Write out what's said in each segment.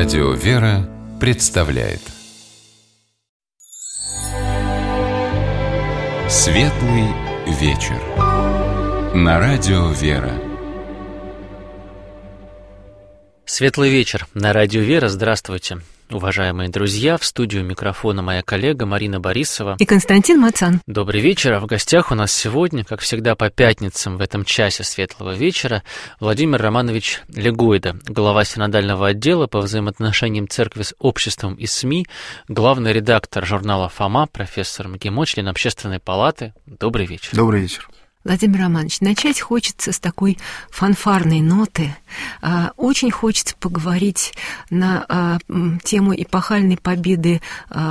Радио «Вера» представляет Светлый вечер на Радио «Вера». Светлый вечер на Радио «Вера». Здравствуйте, уважаемые друзья. В студию микрофона моя коллега Марина Борисова и Константин Мацан. Добрый вечер. А в гостях у нас сегодня, как всегда по пятницам в этом часе Светлого вечера, Владимир Романович Легойда, глава синодального отдела по взаимоотношениям церкви с обществом и СМИ, главный редактор журнала «Фома», профессор МГИМО, член Общественной палаты. Добрый вечер. Добрый вечер. Владимир Романович, начать хочется с такой фанфарной ноты. Очень хочется поговорить на тему эпохальной победы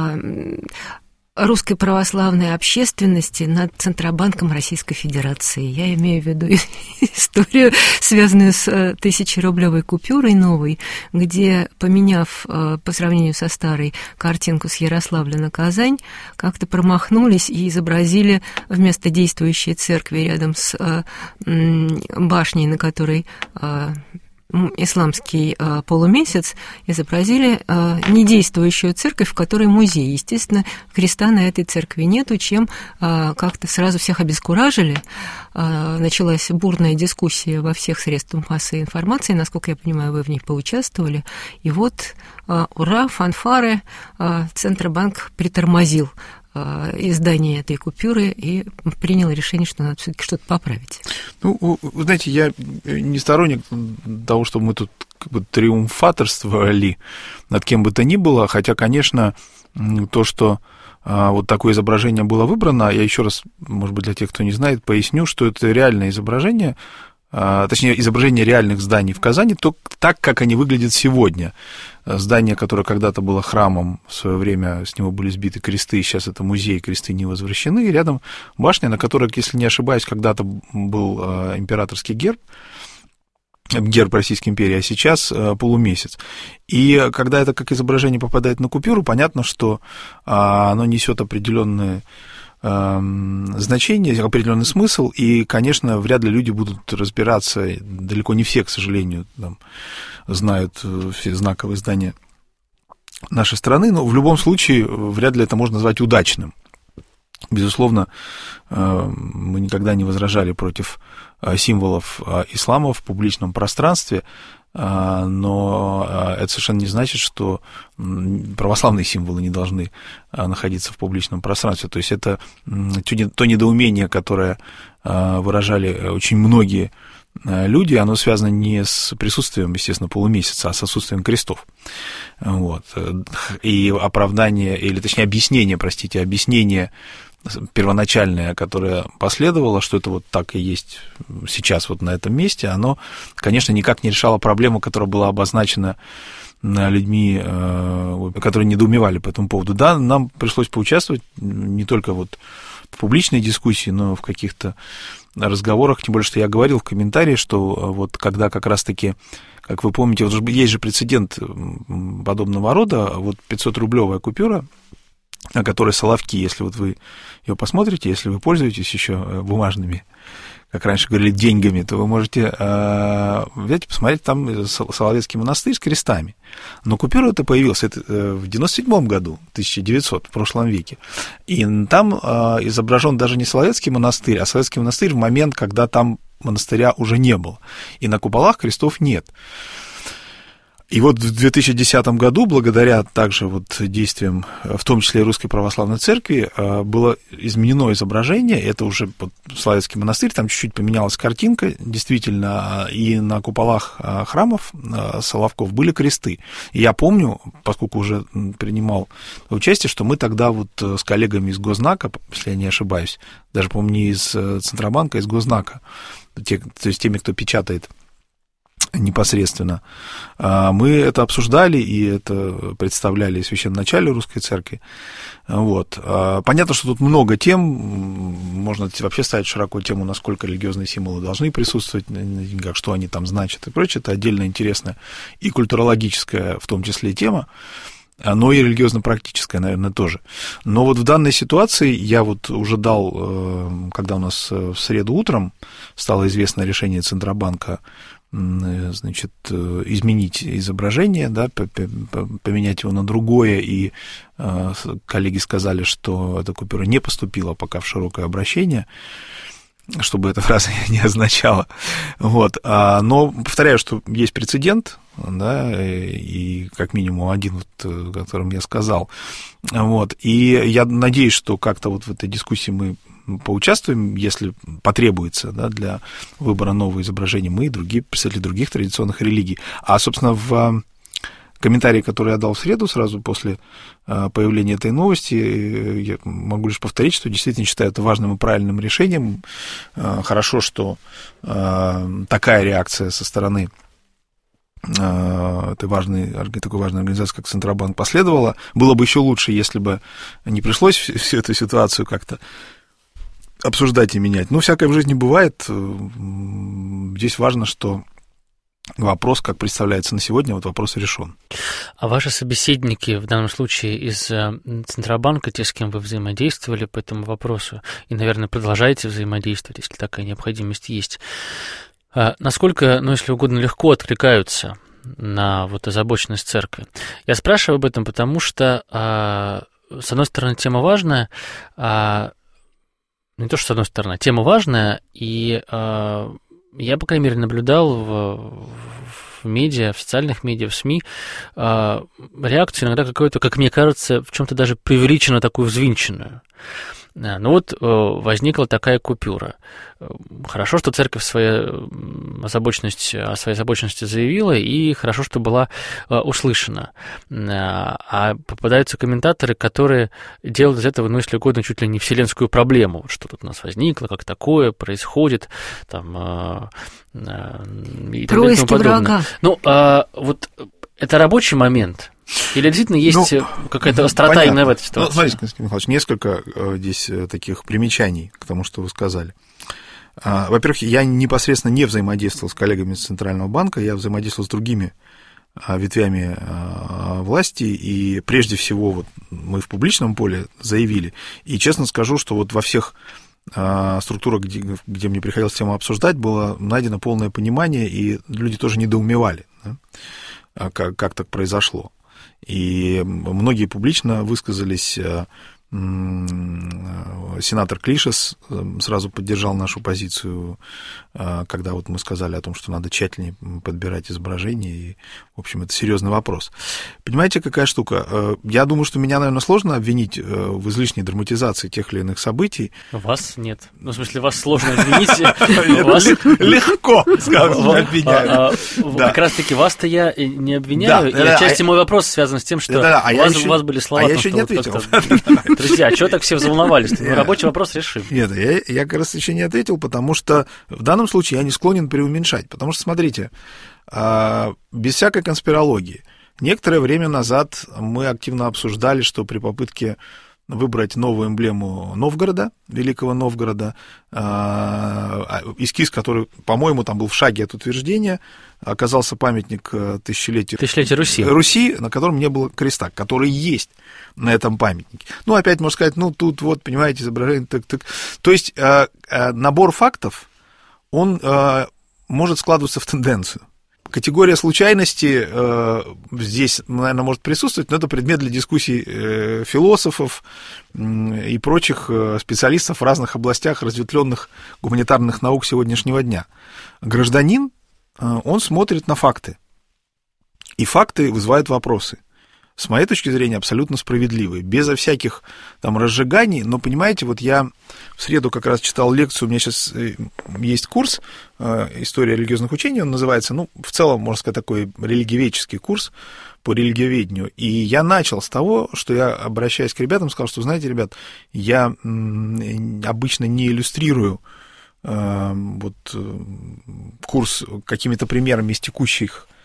русской православной общественности над Центробанком Российской Федерации. Я имею в виду историю, связанную с 1000-рублевой купюрой новой, где, поменяв по сравнению со старой картинку с Ярославля на Казань, как-то промахнулись и изобразили вместо действующей церкви рядом с башней, на которой исламский полумесяц, изобразили недействующую церковь, в которой музей. Естественно, креста на этой церкви нету, чем как-то сразу всех обескуражили. Началась бурная дискуссия во всех средствах массовой информации, насколько я понимаю, вы в ней поучаствовали. И вот, ура, фанфары, Центробанк притормозил издание этой купюры и принял решение, что надо все-таки что-то поправить. Ну, вы знаете, я не сторонник того, что мы тут как бы триумфаторствовали над кем бы то ни было, хотя, конечно, то, что вот такое изображение было выбрано, я еще раз, может быть, для тех, кто не знает, поясню, что это реальное изображение, точнее, изображение реальных зданий в Казани, так, как они выглядят сегодня. Здание, которое когда-то было храмом, в свое время с него были сбиты кресты, сейчас это музей, кресты не возвращены, и рядом башня, на которой, если не ошибаюсь, когда-то был императорский герб Российской империи, а сейчас полумесяц. И когда это как изображение попадает на купюру, понятно, что оно несет определенные значение, определенный смысл, и, конечно, вряд ли люди будут разбираться, далеко не все, к сожалению, там, знают все знаковые здания нашей страны, но в любом случае вряд ли это можно назвать удачным. Безусловно, мы никогда не возражали против символов ислама в публичном пространстве, но это совершенно не значит, что православные символы не должны находиться в публичном пространстве. То есть это то недоумение, которое выражали очень многие люди, оно связано не с присутствием, естественно, полумесяца, а с отсутствием крестов. Вот. И оправдание, или точнее объяснение первоначальное, которое последовало, что это вот так и есть сейчас вот на этом месте, оно, конечно, никак не решало проблему, которая была обозначена людьми, которые недоумевали по этому поводу. Да, нам пришлось поучаствовать не только вот в публичной дискуссии, но в каких-то разговорах, тем более, что я говорил в комментарии, что вот когда как раз-таки, как вы помните, вот есть же прецедент подобного рода, вот 500-рублевая купюра, на которой соловки, если вот вы ее посмотрите, если вы пользуетесь еще бумажными, как раньше говорили, деньгами, то вы можете взять и посмотреть, там Соловецкий монастырь с крестами. Но купюра эта появилась в 97 году, 1900, в прошлом веке. И там изображен даже не Соловецкий монастырь, а Соловецкий монастырь в момент, когда там монастыря уже не было. И на куполах крестов нет. И вот в 2010 году, благодаря также вот действиям, в том числе и Русской Православной Церкви, было изменено изображение, это уже Соловецкий монастырь, там чуть-чуть поменялась картинка, действительно, и на куполах храмов Соловков были кресты. И я помню, поскольку уже принимал участие, что мы тогда вот с коллегами из Госзнака, если я не ошибаюсь, даже, по-моему, не из Центробанка, а из Госзнака, то есть теми, кто печатает непосредственно. Мы это обсуждали и это представляли священноначалию Русской Церкви. Вот. Понятно, что тут много тем, можно вообще ставить широко тему, насколько религиозные символы должны присутствовать на деньгах, что они там значат и прочее. Это отдельно интересная и культурологическая, в том числе, тема, но и религиозно-практическая, наверное, тоже. Но вот в данной ситуации я вот уже дал, когда у нас в среду утром стало известно решение Центробанка значит, изменить изображение, да, поменять его на другое, и коллеги сказали, что эта купюра не поступила пока в широкое обращение, чтобы эта фраза не означала. Вот. Но повторяю, что есть прецедент, да, и как минимум один, вот, о котором я сказал. Вот. И я надеюсь, что как-то вот в этой дискуссии мы поучаствуем, если потребуется, да, для выбора нового изображения, мы и другие представители других традиционных религий. А, собственно, в комментарии, который я дал в среду, сразу после появления этой новости, я могу лишь повторить, что действительно считаю это важным и правильным решением. Хорошо, что такая реакция со стороны такой важной организации, как Центробанк, последовала. Было бы еще лучше, если бы не пришлось всю эту ситуацию как-то обсуждать и менять. Но всякое в жизни бывает. Здесь важно, что вопрос, как представляется на сегодня, вот вопрос решен. А ваши собеседники, в данном случае из Центробанка, те, с кем вы взаимодействовали по этому вопросу, и, наверное, продолжаете взаимодействовать, если такая необходимость есть, насколько, ну, если угодно, легко откликаются на вот озабоченность церкви? Я спрашиваю об этом, потому что, с одной стороны, тема важная, не то, что с одной стороны, тема важная, и я, по крайней мере, наблюдал в медиа, в социальных медиа, в СМИ реакцию иногда какую-то, как мне кажется, в чем-то даже преувеличенно такую взвинченную. Ну вот возникла такая купюра. Хорошо, что церковь о своей озабоченности заявила, и хорошо, что была услышана. А попадаются комментаторы, которые делают из этого, ну, если угодно, чуть ли не вселенскую проблему. Что тут у нас возникло, как такое происходит, там, и происки врага. Ну, вот это рабочий момент. Или действительно есть какая-то острота именно в этой ситуации? Ну, смотрите, Константин Михайлович, несколько здесь таких примечаний к тому, что вы сказали. Во-первых, я непосредственно не взаимодействовал с коллегами из Центрального банка, я взаимодействовал с другими ветвями власти, и прежде всего вот мы в публичном поле заявили, и честно скажу, что вот во всех структурах, где мне приходилось тему обсуждать, было найдено полное понимание, и люди тоже недоумевали, да, как так произошло. И многие публично высказались. Сенатор Клишес сразу поддержал нашу позицию, когда вот мы сказали о том, что надо тщательнее подбирать изображения, и, в общем, это серьезный вопрос. Понимаете, какая штука? Я думаю, что меня, наверное, сложно обвинить в излишней драматизации тех или иных событий. Вас нет. Ну, в смысле, вас сложно обвинить. Легко, скажем, обвиняю. Как раз-таки вас-то я не обвиняю, и отчасти мой вопрос связан с тем, что у вас были слова. А я еще не ответил. Друзья, а чего так все взволновались? Рабочий вопрос решим. Нет, я как раз еще не ответил, потому что в данном случае я не склонен преуменьшать. Потому что, смотрите, без всякой конспирологии, некоторое время назад мы активно обсуждали, что при попытке выбрать новую эмблему Новгорода, Великого Новгорода, эскиз, который, по-моему, там был в шаге от утверждения, оказался памятник тысячелетию Руси, на котором не было креста, который есть на этом памятнике. Ну, опять можно сказать, ну, тут вот, понимаете, изображение, так. То есть набор фактов, он может складываться в тенденцию. Категория случайности здесь, наверное, может присутствовать, но это предмет для дискуссий философов и прочих специалистов в разных областях разветвленных гуманитарных наук сегодняшнего дня. Гражданин, он смотрит на факты, и факты вызывают вопросы. С моей точки зрения, абсолютно справедливые, безо всяких там разжиганий, но, понимаете, вот я в среду как раз читал лекцию, у меня сейчас есть курс «История религиозных учений», он называется, ну, в целом, можно сказать, такой религиоведческий курс по религиоведению, и я начал с того, что я, обращаясь к ребятам, сказал, что, знаете, ребят, я обычно не иллюстрирую вот курс какими-то примерами из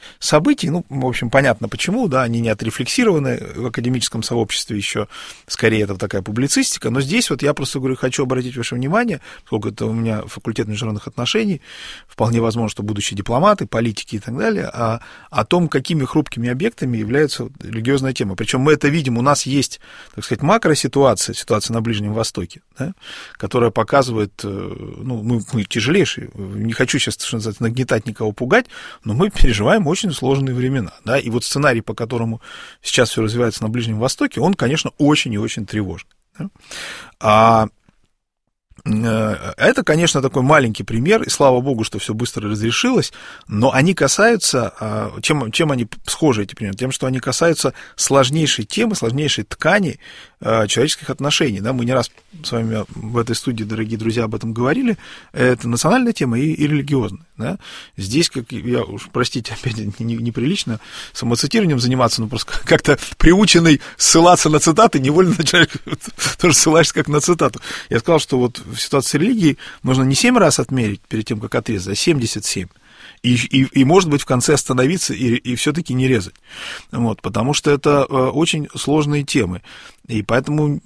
событий, ну, в общем, понятно почему, да, они не отрефлексированы в академическом сообществе еще, скорее это такая публицистика, но здесь вот я просто говорю, хочу обратить ваше внимание, поскольку это у меня факультет международных отношений, вполне возможно, что будущие дипломаты, политики и так далее, о том, какими хрупкими объектами является религиозная тема. Причем мы это видим, у нас есть, так сказать, макроситуация, ситуация на Ближнем Востоке, да, которая показывает, ну, мы тяжелейшие, не хочу сейчас, что называется, нагнетать никого, пугать, но мы переживаем очень сложные времена, да, и вот сценарий, по которому сейчас все развивается на Ближнем Востоке, он, конечно, очень и очень тревожный. Да? Это, конечно, такой маленький пример, и слава богу, что все быстро разрешилось, но они касаются, чем они схожи, эти примеры? Тем, что они касаются сложнейшей темы, сложнейшей ткани человеческих отношений. Да? Мы не раз с вами в этой студии, дорогие друзья, об этом говорили. Это национальная тема и религиозная. Да? Здесь, как я уж, простите, опять неприлично самоцитированием заниматься, но просто как-то приученный ссылаться на цитаты, невольно начинаешь тоже ссылаешься как на цитату. Я сказал, что вот в ситуации религии нужно не 7 раз отмерить перед тем, как отрезать, а 77. И может быть, в конце остановиться и все-таки не резать. Вот, потому что это очень сложные темы. И поэтому,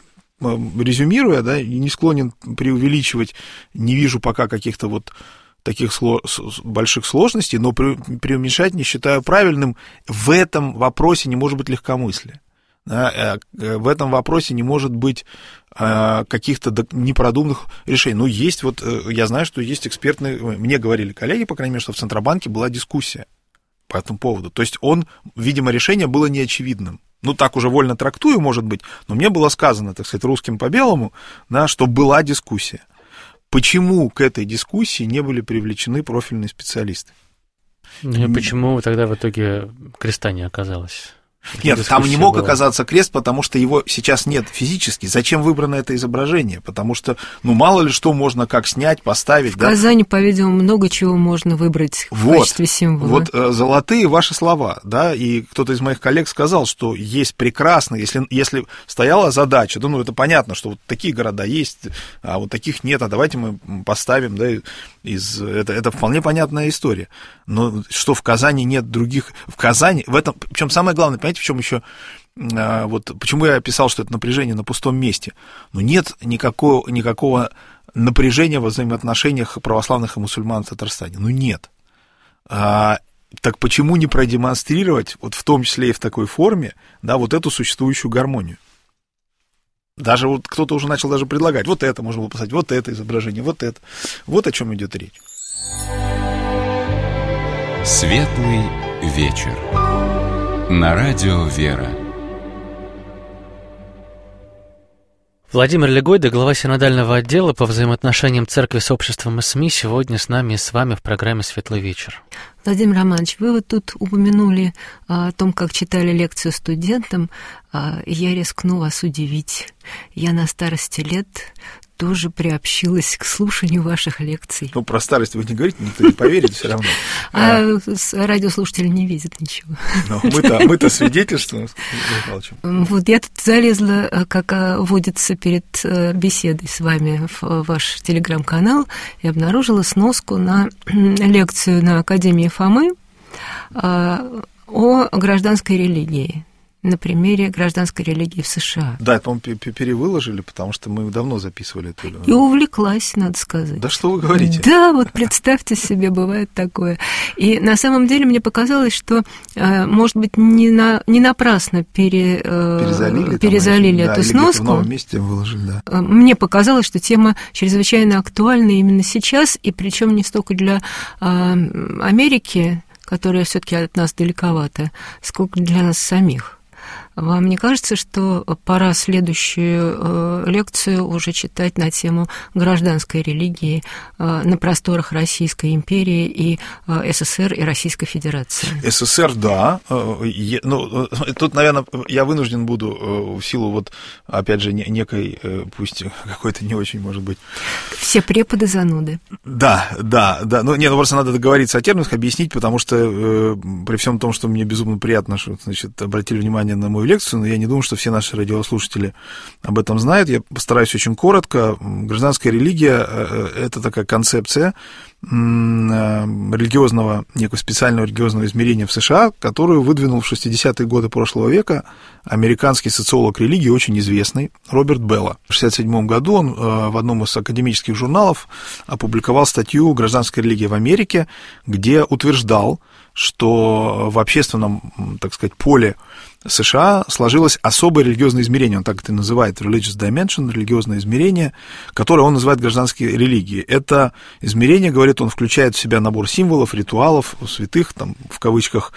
резюмируя, да, не склонен преувеличивать, не вижу пока каких-то вот таких больших сложностей, но преуменьшать не считаю правильным. В этом вопросе не может быть легкомыслия. Да, в этом вопросе не может быть каких-то непродуманных решений. Ну, есть вот, я знаю, что есть экспертные, мне говорили коллеги, по крайней мере, что в Центробанке была дискуссия по этому поводу. То есть видимо, решение было неочевидным. Ну, так уже вольно трактую, может быть, но мне было сказано, так сказать, русским по белому, да, что была дискуссия. Почему к этой дискуссии не были привлечены профильные специалисты? Ну, и почему тогда в итоге креста не оказалось? Нет, там не мог оказаться крест, потому что его сейчас нет физически. Зачем выбрано это изображение? Потому что, ну, мало ли что можно как снять, поставить. В Казани, по-видимому, много чего можно выбрать в качестве символа. Вот золотые ваши слова, да, и кто-то из моих коллег сказал, что есть прекрасно, если стояла задача, да, ну, это понятно, что вот такие города есть, а вот таких нет, а давайте мы поставим, да, это вполне понятная история. Но что в Казани нет других, в Казани, в этом, причем самое главное, понимаете, в чем еще, вот почему я описал, что это напряжение на пустом месте, но нет никакого напряжения во взаимоотношениях православных и мусульман в Татарстане, ну нет. Так почему не продемонстрировать, вот в том числе и в такой форме, да, вот эту существующую гармонию? Даже вот кто-то уже начал даже предлагать, вот это можно было поставить, вот это изображение, вот это. Вот о чем идет речь. Светлый вечер. На радио «Вера». Владимир Легойда, глава синодального отдела по взаимоотношениям церкви с обществом и СМИ, сегодня с нами и с вами в программе «Светлый вечер». Владимир Романович, вы вот тут упомянули о том, как читали лекцию студентам, и я рискну вас удивить. Я на старости лет тоже приобщилась к слушанию ваших лекций. Ну, про старость вы не говорите, никто не поверит все равно. А радиослушатели не видят ничего. Но мы-то свидетельствуем. Вот я тут залезла, как водится перед беседой с вами, в ваш телеграм-канал, и обнаружила сноску на лекцию на Академии Фомы о гражданской религии. На примере гражданской религии в США. Да, это, по-моему, перевыложили, потому что мы давно записывали это. И увлеклась, надо сказать. Да что вы говорите? Да, вот представьте себе, бывает такое. И на самом деле мне показалось, что, может быть, не напрасно перезалили эту сноску. В новом месте выложили, да. Мне показалось, что тема чрезвычайно актуальна именно сейчас, и причем не столько для Америки, которая все-таки от нас далековато, сколько для нас самих. Вам не кажется, что пора следующую лекцию уже читать на тему гражданской религии на просторах Российской империи и СССР и Российской Федерации? СССР, да. Ну, тут, наверное, я вынужден буду в силу, вот, опять же, некой, пусть какой-то не очень, может быть... Все преподы зануды. Да. Ну, просто надо договориться о терминах, объяснить, потому что при всем том, что мне безумно приятно, что, значит, обратили внимание на мой мою лекцию, но я не думаю, что все наши радиослушатели об этом знают. Я постараюсь очень коротко. Гражданская религия – это такая концепция религиозного, некого специального религиозного измерения в США, которую выдвинул в 60-е годы прошлого века американский социолог религии, очень известный, Роберт Белла. В 1967 году он в одном из академических журналов опубликовал статью «Гражданская религия в Америке», где утверждал, что в общественном, так сказать, поле США сложилось особое религиозное измерение, он так это и называет, religious dimension, религиозное измерение, которое он называет гражданской религией. Это измерение, говорит он, включает в себя набор символов, ритуалов, святых, там, в кавычках,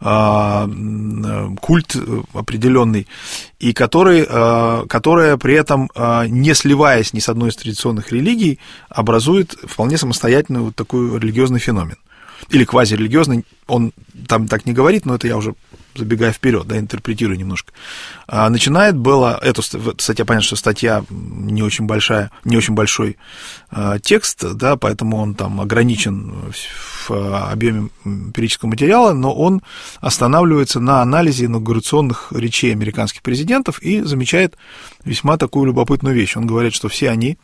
культ определенный, и которое при этом, не сливаясь ни с одной из традиционных религий, образует вполне самостоятельный вот такой религиозный феномен. Или квазирелигиозный, он там так не говорит, но это я уже забегая вперед, да, интерпретирую немножко. Начинает было, кстати, понятно, что статья не очень большая, не очень большой текст, да, поэтому он там ограничен в объеме эмпирического материала, но он останавливается на анализе инаугурационных речей американских президентов и замечает весьма такую любопытную вещь. Он говорит, что все они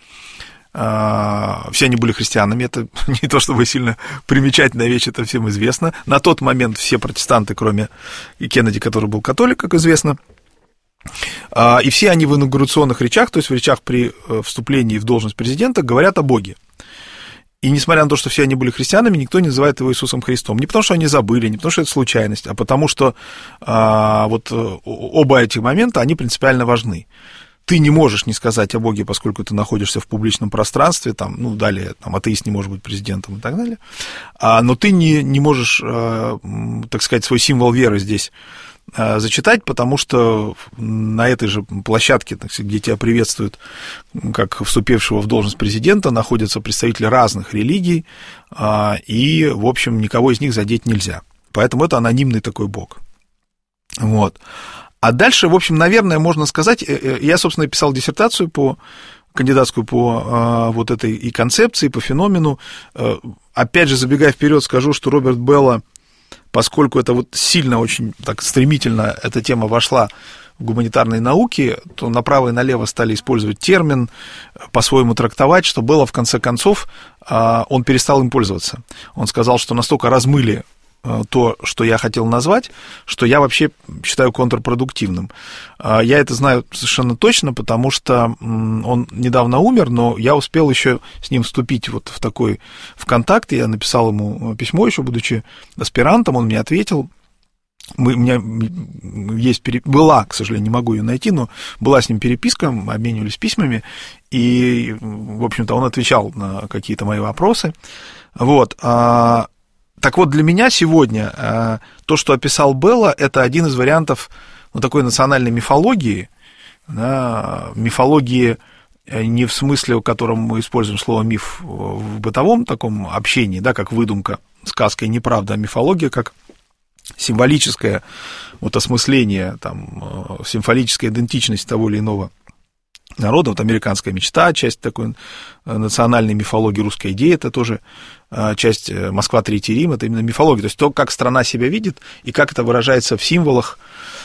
были христианами, это не то чтобы сильно примечательная вещь, это всем известно. На тот момент все протестанты, кроме Кеннеди, который был католик, как известно, и все они в инаугурационных речах, то есть в речах при вступлении в должность президента, говорят о Боге. И несмотря на то, что все они были христианами, никто не называет его Иисусом Христом. Не потому, что они забыли, не потому, что это случайность, а потому, что вот оба этих момента, они принципиально важны. Ты не можешь не сказать о Боге, поскольку ты находишься в публичном пространстве, там, ну, далее, там, атеист не может быть президентом и так далее, но ты не можешь, так сказать, свой символ веры здесь зачитать, потому что на этой же площадке, так сказать, где тебя приветствуют как вступившего в должность президента, находятся представители разных религий, и, в общем, никого из них задеть нельзя. Поэтому это анонимный такой Бог. Вот. А дальше, в общем, наверное, можно сказать, я, собственно, писал диссертацию кандидатскую по вот этой и концепции, по феномену. Опять же, забегая вперед, скажу, что Роберт Белла, поскольку это вот сильно, очень так стремительно эта тема вошла в гуманитарные науки, то направо и налево стали использовать термин, по-своему трактовать, что Белла, в конце концов, он перестал им пользоваться. Он сказал, что настолько размыли то, что я хотел назвать, что я вообще считаю контрпродуктивным. Я это знаю совершенно точно, потому что он недавно умер, но я успел еще с ним вступить вот в контакт. Я написал ему письмо еще, будучи аспирантом, он мне ответил. У меня была, к сожалению, не могу ее найти, но была с ним переписка, мы обменивались письмами, и, в общем-то, он отвечал на какие-то мои вопросы. Вот. Так вот, для меня сегодня то, что описал Белла, это один из вариантов такой национальной мифологии, да, мифологии не в смысле, в котором мы используем слово «миф» в бытовом таком общении, да, как выдумка, сказка и неправда, а мифология как символическое вот осмысление, там, символическая идентичность того или иного народа, вот американская мечта, часть такой национальной мифологии, русская идея, это тоже часть Москва, Третий Рим, это именно мифология, то есть то, как страна себя видит, и как это выражается в символах,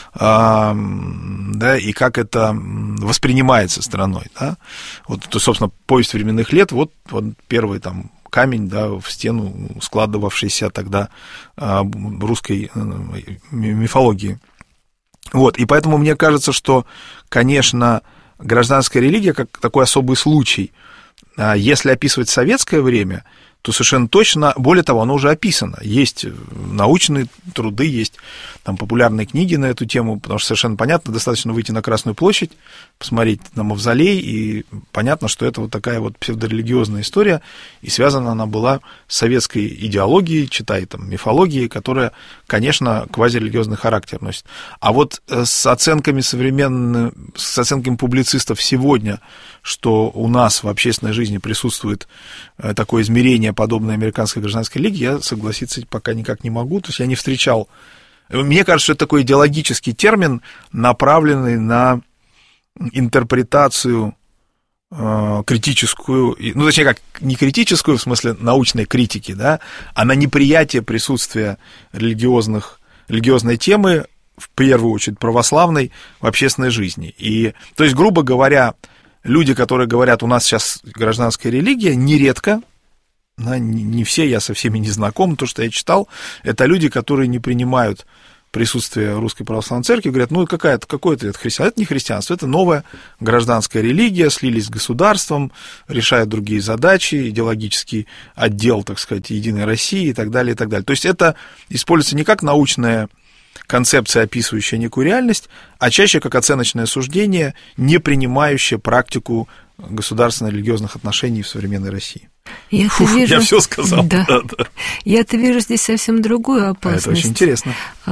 да, и как это воспринимается страной, да. Вот, то, собственно, повесть временных лет, вот первый там камень, да, в стену, складывавшийся тогда русской мифологии. Вот, и поэтому мне кажется, что, конечно, гражданская религия как такой особый случай. Если описывать советское время, то совершенно точно, более того, оно уже описано. Есть научные труды, есть там популярные книги на эту тему, потому что совершенно понятно, достаточно выйти на Красную площадь, посмотреть на мавзолей, и понятно, что это вот такая вот псевдорелигиозная история, и связана она была с советской идеологией, читай там мифологией, которая, конечно, квазирелигиозный характер носит. А вот с оценками публицистов сегодня, что у нас в общественной жизни присутствует такое измерение, подобное американской гражданской лиге, я согласиться пока никак не могу. То есть я не встречал. Мне кажется, что это такой идеологический термин, направленный на интерпретацию критическую, ну, точнее, как не критическую, в смысле научной критики, да, а на неприятие присутствия религиозной темы в первую очередь православной, в общественной жизни. И, то есть, грубо говоря, люди, которые говорят, у нас сейчас гражданская религия, нередко, не все, я со всеми не знаком, то, что я читал, это люди, которые не принимают присутствие Русской Православной Церкви, говорят, ну, какое-то это христианство. Это не христианство, это новая гражданская религия, слились с государством, решают другие задачи, идеологический отдел, так сказать, Единой России и так далее, и так далее. То есть это используется не как научная концепция, описывающая некую реальность, а чаще как оценочное суждение, не принимающее практику государственно-религиозных отношений в современной России. Я все сказал. Да. Да. Я-то вижу здесь совсем другую опасность. Это очень интересно.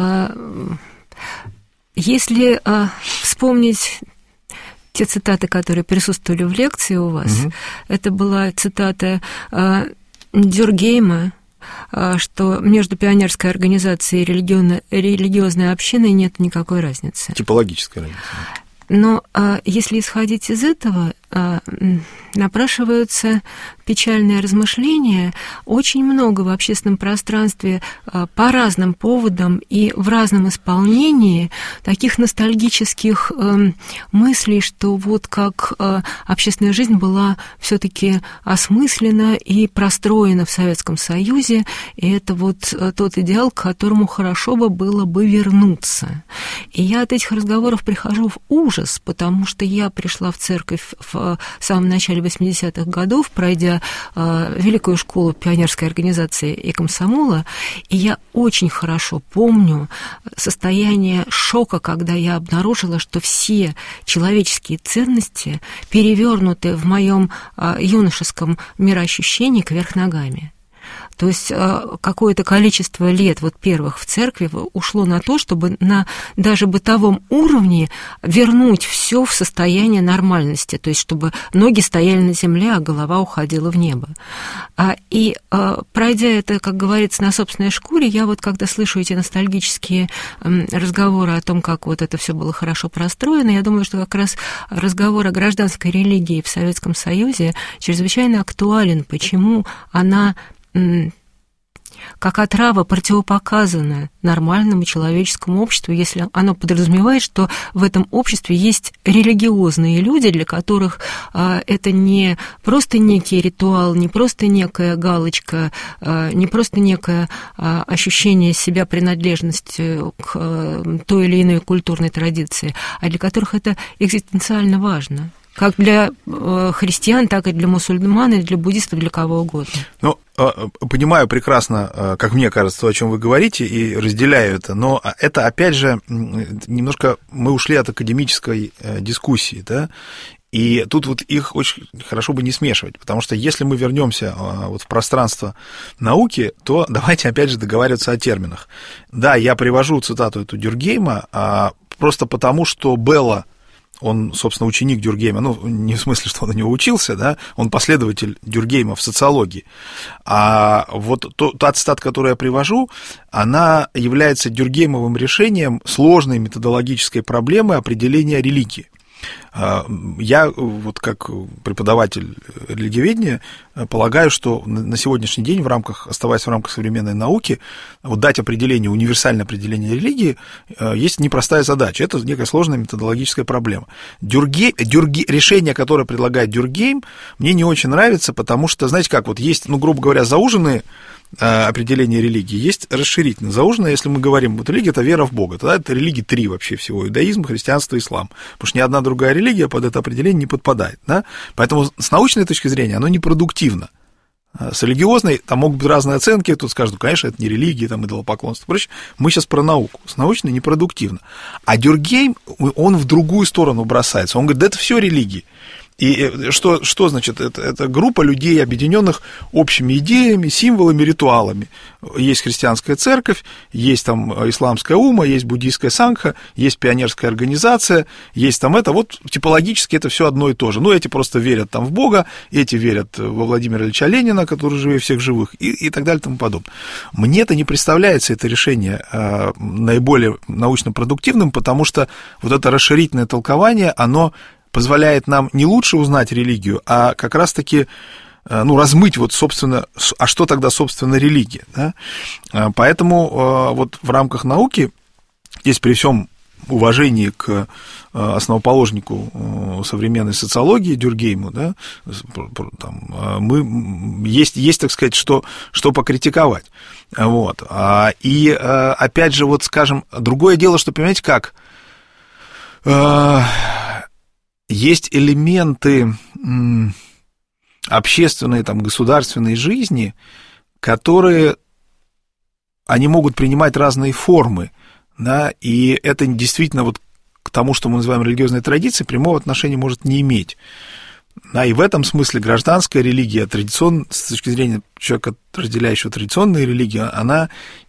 Если вспомнить те цитаты, которые присутствовали в лекции у вас, это была цитата Дюркгейма, что между пионерской организацией и религиозной общиной нет никакой разницы. Типологической разницы. Но если исходить из этого, напрашиваются печальные размышления. Очень много в общественном пространстве по разным поводам и в разном исполнении таких ностальгических мыслей, что вот как общественная жизнь была все-таки осмыслена и простроена в Советском Союзе, и это вот тот идеал, к которому хорошо бы было бы вернуться. И я от этих разговоров прихожу в ужас, потому что я пришла в церковь в самом начале 80-х годов, пройдя великую школу пионерской организации и комсомола, и я очень хорошо помню состояние шока, когда я обнаружила, что все человеческие ценности перевернуты в моем юношеском мироощущении кверх ногами. То есть какое-то количество лет вот первых в церкви ушло на то, чтобы на даже бытовом уровне вернуть все в состояние нормальности, то есть чтобы ноги стояли на земле, а голова уходила в небо. И пройдя это, как говорится, на собственной шкуре, я вот когда слышу эти ностальгические разговоры о том, как вот это все было хорошо простроено, я думаю, что как раз разговор о гражданской религии в Советском Союзе чрезвычайно актуален, почему она как отрава противопоказана нормальному человеческому обществу, если оно подразумевает, что в этом обществе есть религиозные люди, для которых это не просто некий ритуал, не просто некая галочка, не просто некое ощущение себя принадлежности к той или иной культурной традиции, а для которых это экзистенциально важно. Как для христиан, так и для мусульман, и для буддистов, для кого угодно. Ну, понимаю прекрасно, как мне кажется, то, о чем вы говорите, и разделяю это, но это, опять же, немножко мы ушли от академической дискуссии, да, и тут вот их очень хорошо бы не смешивать, потому что если мы вернемся вот в пространство науки, то давайте опять же договариваться о терминах. Да, я привожу цитату эту Дюркгейма просто потому, что Белла, он, собственно, ученик Дюркгейма, ну, не в смысле, что он у него учился, да, он последователь Дюркгейма в социологии. А вот та цитата, которую я привожу, она является Дюркгеймовым решением сложной методологической проблемы определения религии. Я, вот как преподаватель религиоведения, полагаю, что на сегодняшний день, оставаясь в рамках современной науки, вот дать определение, универсальное определение религии, есть непростая задача. Это некая сложная методологическая проблема. Решение, которое предлагает Дюркгейм, мне не очень нравится, потому что, знаете как, вот есть, ну, грубо говоря, зауженные определение религии, есть расширительное. Зауженное, если мы говорим, вот религия – это вера в Бога, тогда это религии три вообще всего: иудаизм, христианство, ислам. Потому что ни одна другая религия под это определение не подпадает. Да? Поэтому с научной точки зрения оно непродуктивно. С религиозной там могут быть разные оценки, тут скажут, конечно, это не религия, там, идолопоклонство и прочее. Мы сейчас про науку. С научной непродуктивно. А Дюркгейм, он в другую сторону бросается. Он говорит, да это все религии. И что значит? Это группа людей, объединенных общими идеями, символами, ритуалами. Есть христианская церковь, есть там исламская умма, есть буддийская сангха, есть пионерская организация, есть там это. Вот типологически это все одно и то же. Ну, эти просто верят там в Бога, эти верят во Владимира Ильича Ленина, который живее всех живых, и так далее и тому подобное. Мне-то не представляется это решение наиболее научно-продуктивным, потому что вот это расширительное толкование, оно позволяет нам не лучше узнать религию, а как раз-таки, ну, размыть вот, собственно, а что тогда, собственно, религия, да? Поэтому вот в рамках науки здесь при всем уважении к основоположнику современной социологии Дюркгейму, да, там, есть, так сказать, что покритиковать. Вот. И, опять же, вот, скажем, другое дело, что, понимаете, как есть элементы общественной, там, государственной жизни, которые, они могут принимать разные формы, да, и это действительно вот к тому, что мы называем религиозной традицией, прямого отношения может не иметь. Да, и в этом смысле гражданская религия, с точки зрения человека, разделяющего традиционные религии, она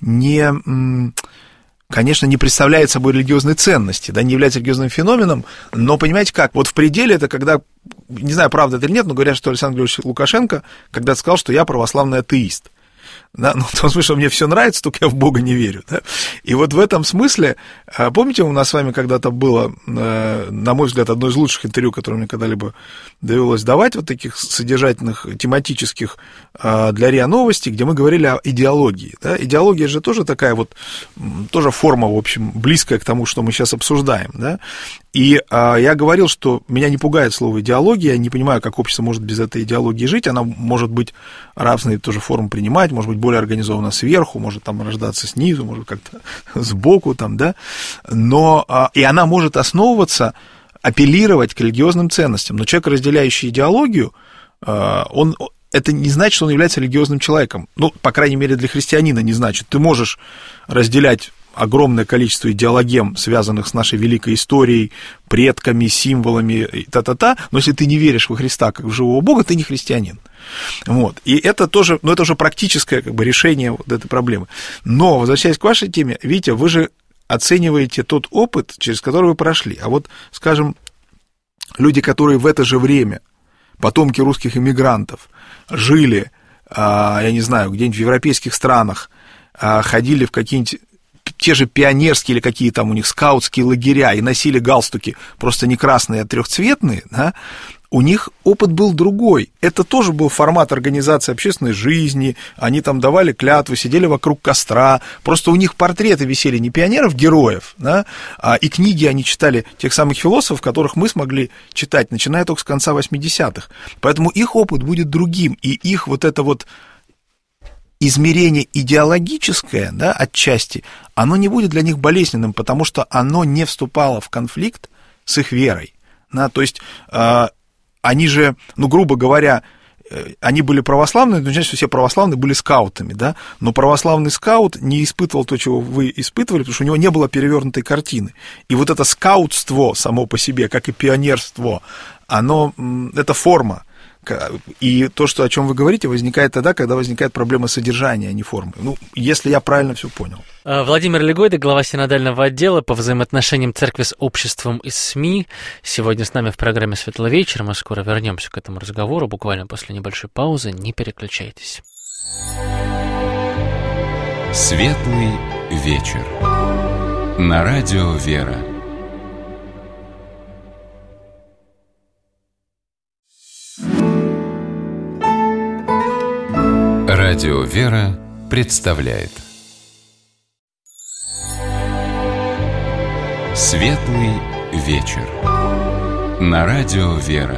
конечно, не представляет собой религиозной ценности, да, не является религиозным феноменом, но понимаете как, вот в пределе это когда, не знаю, правда это или нет, но говорят, что Александр Григорьевич Лукашенко когда-то сказал, что я православный атеист. Да, ну, в том смысле, что мне все нравится, только я в Бога не верю. Да? И вот в этом смысле, помните, у нас с вами когда-то было, на мой взгляд, одно из лучших интервью, которое мне когда-либо довелось давать, вот таких содержательных, тематических для РИА Новости, где мы говорили о идеологии. Да? Идеология же тоже такая вот, тоже форма, в общем, близкая к тому, что мы сейчас обсуждаем. Да? И я говорил, что меня не пугает слово идеология, я не понимаю, как общество может без этой идеологии жить, она может быть разные тоже формы принимать, может быть более организована сверху, может там рождаться снизу, может как-то сбоку там, да, но и она может основываться, апеллировать к религиозным ценностям, но человек, разделяющий идеологию, это не значит, что он является религиозным человеком, ну, по крайней мере, для христианина не значит, ты можешь разделять огромное количество идеологем, связанных с нашей великой историей, предками, символами, но если ты не веришь во Христа как в живого Бога, ты не христианин. Вот. И это тоже, это уже практическое как бы решение вот этой проблемы. Но, возвращаясь к вашей теме, видите, вы же оцениваете тот опыт, через который вы прошли. А вот, скажем, люди, которые в это же время, потомки русских эмигрантов, жили, я не знаю, где-нибудь в европейских странах, ходили в какие-нибудь те же пионерские или какие там у них скаутские лагеря и носили галстуки, просто не красные, а трехцветные, да, у них опыт был другой. Это тоже был формат организации общественной жизни, они там давали клятвы, сидели вокруг костра, просто у них портреты висели не пионеров-героев, да, и книги они читали тех самых философов, которых мы смогли читать, начиная только с конца 80-х. Поэтому их опыт будет другим, и их вот это вот измерение идеологическое, да, отчасти, оно не будет для них болезненным, потому что оно не вступало в конфликт с их верой. Да, то есть они же, ну, грубо говоря, они были православные, но значит, что все православные были скаутами, да, но православный скаут не испытывал то, чего вы испытывали, потому что у него не было перевернутой картины. И вот это скаутство само по себе, как и пионерство, оно, это форма. И то, что, о чем вы говорите, возникает тогда, когда возникает проблема содержания, а не формы. Ну, если я правильно все понял. Владимир Легойда, глава синодального отдела по взаимоотношениям церкви с обществом и СМИ. Сегодня с нами в программе «Светлый вечер». Мы скоро вернемся к этому разговору, буквально после небольшой паузы. Не переключайтесь. «Светлый вечер» на радио «Вера». Радио «Вера» представляет «Светлый вечер» на радио «Вера».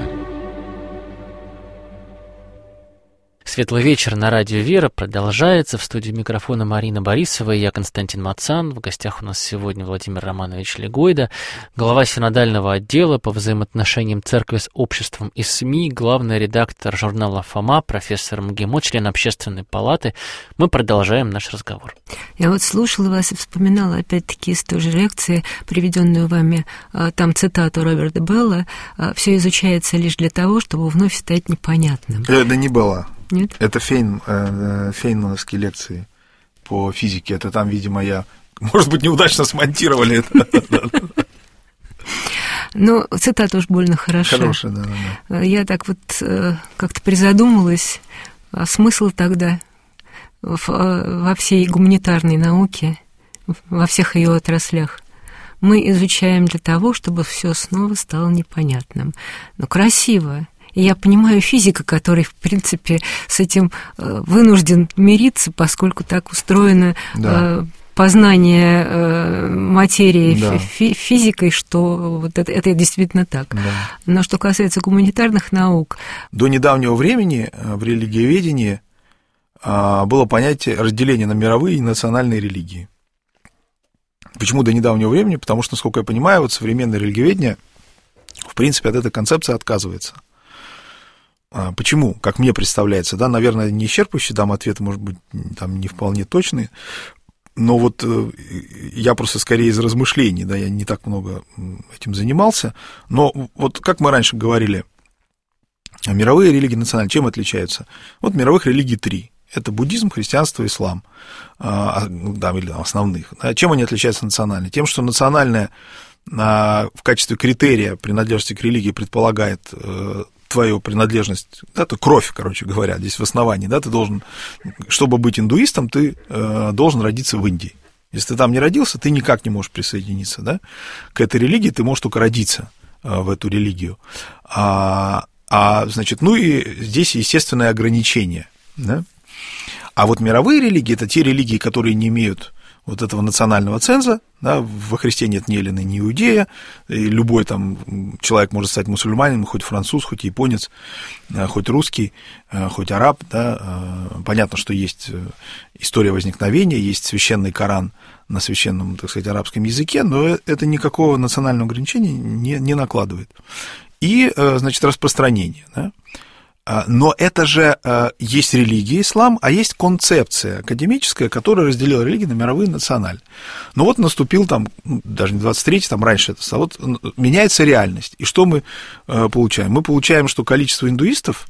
«Светлый вечер» на радио «Вера» продолжается. В студии микрофона Марина Борисова и я, Константин Мацан. В гостях у нас сегодня Владимир Романович Легойда, глава синодального отдела по взаимоотношениям церкви с обществом и СМИ, главный редактор журнала «Фома», профессор МГИМО, член Общественной палаты. Мы продолжаем наш разговор. Я вот слушала вас и вспоминала опять-таки из той же лекции, приведенную вами, там цитату Роберта Белла: «Все изучается лишь для того, чтобы вновь стать непонятным». Это не было. Нет? Это фейнмановские лекции по физике. Это там, видимо, может быть, неудачно смонтировали это. Ну, цитата уж больно хороша. Хорошая, да. Я так вот как-то призадумалась, а смысл тогда во всей гуманитарной науке, во всех ее отраслях. Мы изучаем для того, чтобы все снова стало непонятным. Но красиво. И я понимаю физика, который, в принципе, с этим вынужден мириться, поскольку так устроена познания материи физикой, что вот это действительно так. Да. Но что касается гуманитарных наук... До недавнего времени в религиоведении было понятие разделения на мировые и национальные религии. Почему до недавнего времени? Потому что, насколько я понимаю, вот современное религиоведение, в принципе, от этой концепции отказывается. Почему? Как мне представляется, да, наверное, не исчерпывающий дам ответ, может быть, там не вполне точный, но вот я просто скорее из размышлений, да, я не так много этим занимался, но вот как мы раньше говорили, мировые религии национальные, чем отличаются? Вот мировых религий 3. Это буддизм, христианство, ислам, да, или основных. Чем они отличаются национально? Тем, что национальное в качестве критерия принадлежности к религии предполагает твою принадлежность, да, это кровь, короче говоря, здесь в основании, да, ты должен, чтобы быть индуистом, ты должен родиться в Индии. Если ты там не родился, ты никак не можешь присоединиться, да, к этой религии, ты можешь только родиться в эту религию. Значит, ну и здесь естественное ограничение, да. А вот мировые религии – это те религии, которые не имеют вот этого национального ценза, да, во Христе нет ни эллина, ни иудея, и любой там человек может стать мусульманином, хоть француз, хоть японец, хоть русский, хоть араб, да. Понятно, что есть история возникновения, есть священный Коран на священном, так сказать, арабском языке, но это никакого национального ограничения не накладывает. И, значит, распространение, да. Но это же есть религия, ислам, а есть концепция академическая, которая разделила религии на мировые и национальные. Но вот наступил там, даже не 23-й, там раньше это стало, вот меняется реальность. И что мы получаем? Мы получаем, что количество индуистов,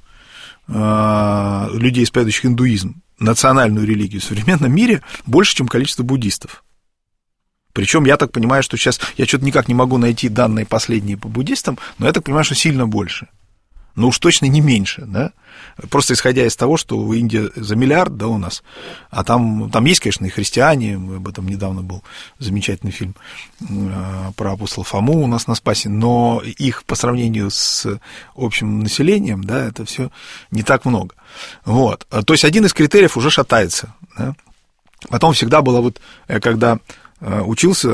людей, исповедующих индуизм, национальную религию в современном мире, больше, чем количество буддистов. Причем я так понимаю, что сейчас, я что-то никак не могу найти данные последние по буддистам, но я так понимаю, что сильно больше. Ну уж точно не меньше, да, просто исходя из того, что в Индии за миллиард, да, у нас, а там есть, конечно, и христиане, об этом недавно был замечательный фильм про апостола Фому у нас на Спасе, но их по сравнению с общим населением, да, это все не так много, вот, то есть один из критериев уже шатается, да? Потом всегда было вот, когда учился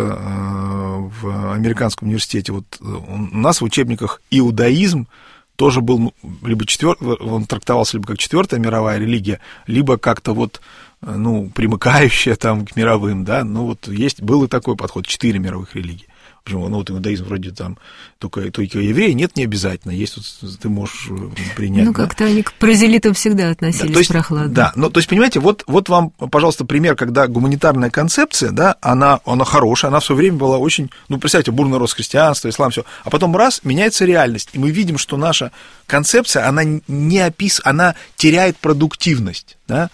в американском университете, вот у нас в учебниках иудаизм тоже был либо он трактовался либо как четвертая мировая религия, либо как-то вот, ну, примыкающая там к мировым, да, ну, вот был и такой подход, 4 мировых религии. Почему? Ну, вот иудаизм вроде там только евреи, нет, не обязательно, есть, вот, ты можешь принять. Ну, как-то они к прозелитам всегда относились прохладно. Да, ну, то есть, понимаете, вот вам, пожалуйста, пример, когда гуманитарная концепция, да, она хорошая, она в свое время была очень, ну, представьте, бурно рос христианство, ислам, все, а потом раз, меняется реальность, и мы видим, что наша концепция, она она теряет продуктивность, да,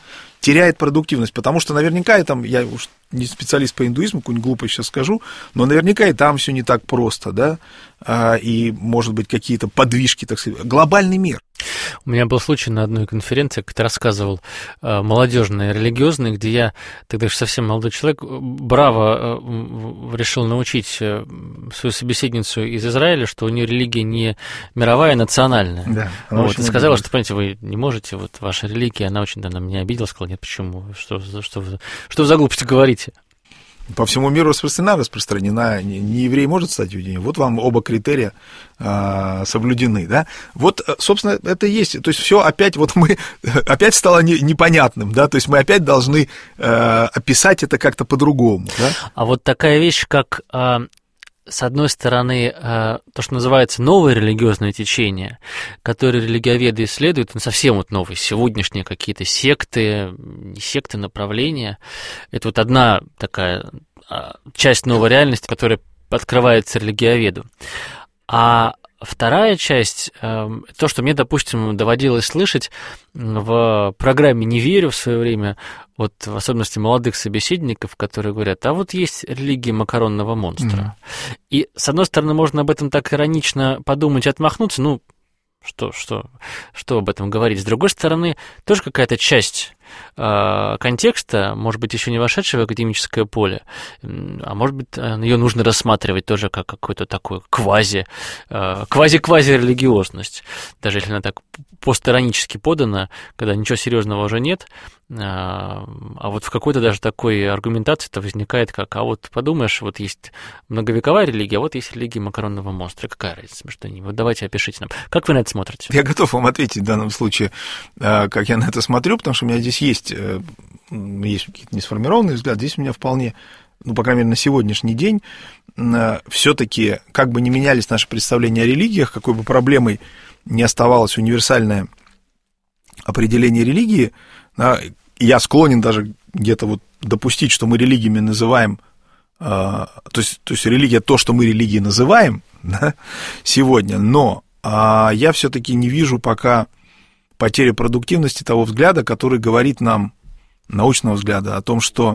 потому что наверняка, я уж не специалист по индуизму, какую-нибудь глупость сейчас скажу, но наверняка и там все не так просто, да, и, может быть, какие-то подвижки, так сказать, глобальный мир. У меня был случай на одной конференции, как ты рассказывал, молодежной, религиозной, где я, тогда еще совсем молодой человек, браво решил научить свою собеседницу из Израиля, что у нее религия не мировая, а национальная. Да, вот, и сказала, что, понимаете, вы не можете, вот ваша религия, она очень на меня обиделась, сказала, нет, почему, что вы за глупости говорите? По всему миру распространена, не еврей может стать иудеем. Вот вам оба критерия соблюдены, да. Вот, собственно, это и есть. То есть все опять, вот мы опять стало непонятным, да, то есть мы опять должны описать это как-то по-другому, да. А вот такая вещь, как с одной стороны, то, что называется новое религиозное течение, которое религиоведы исследуют, совсем вот новые, сегодняшние какие-то секты, не секты, направления. Это вот одна такая часть новой реальности, которая открывается религиоведу. А вторая часть, то, что мне, допустим, доводилось слышать в программе «Не верю» в свое время, вот в особенности молодых собеседников, которые говорят, а вот есть религия макаронного монстра. И, с одной стороны, можно об этом так иронично подумать и отмахнуться, ну, что об этом говорить. С другой стороны, тоже какая-то часть контекста, может быть, еще не вошедшей в академическое поле, а может быть, ее нужно рассматривать тоже как какую-то такую квази-религиозность, даже если она так постиронически подана, когда ничего серьезного уже нет, а вот в какой-то даже такой аргументации-то возникает как, а вот подумаешь, вот есть многовековая религия, а вот есть религия макаронного монстра, какая разница между ними? Вот давайте опишите нам. Как вы на это смотрите? Я готов вам ответить в данном случае, как я на это смотрю, потому что у меня здесь есть какие-то несформированные взгляды, здесь у меня вполне, ну, по крайней мере, на сегодняшний день, все-таки, как бы ни менялись наши представления о религиях, какой бы проблемой не оставалось универсальное определение религии, я склонен даже где-то вот допустить, что мы религиями называем, то есть религия то, что мы религией называем, да, сегодня, но я все-таки не вижу пока потери продуктивности того взгляда, который говорит нам, научного взгляда, о том, что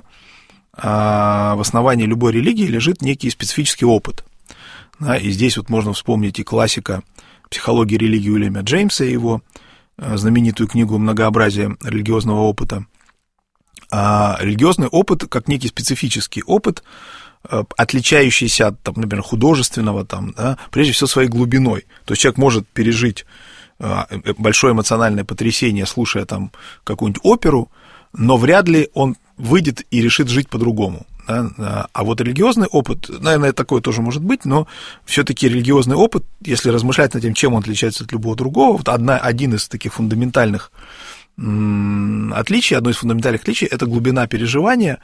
в основании любой религии лежит некий специфический опыт. Да, и здесь вот можно вспомнить и классика психологии религии Уильяма Джеймса и его знаменитую книгу «Многообразие религиозного опыта». Религиозный опыт, как некий специфический опыт, отличающийся от, там, например, художественного, там, да, прежде всего своей глубиной. То есть человек может пережить большое эмоциональное потрясение, слушая там какую-нибудь оперу, но вряд ли он выйдет и решит жить по-другому. Да? А вот религиозный опыт, наверное, такое тоже может быть, но все-таки религиозный опыт, если размышлять над тем, чем он отличается от любого другого, вот один из таких фундаментальных отличий, одно из фундаментальных отличий – это глубина переживания,